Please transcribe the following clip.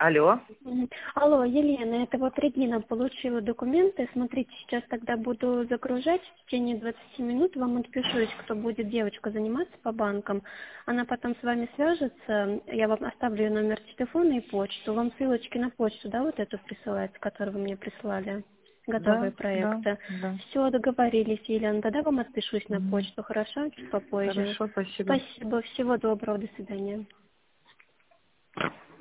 Алло. Алло, Елена, это вот Регина получила документы. Смотрите, сейчас тогда буду загружать. В течение 20 минут вам отпишусь, кто будет девочка заниматься по банкам. Она потом с вами свяжется. Я вам оставлю ее номер телефона и почту. Вам ссылочки на почту, да, вот эту присылается, которую вы мне прислали? Готовые Да, да, проекты. да. Все, договорились, Елена. Тогда вам отпишусь на Мгм. почту, хорошо? Чуть попозже. Хорошо, спасибо. Спасибо, всего доброго, до свидания.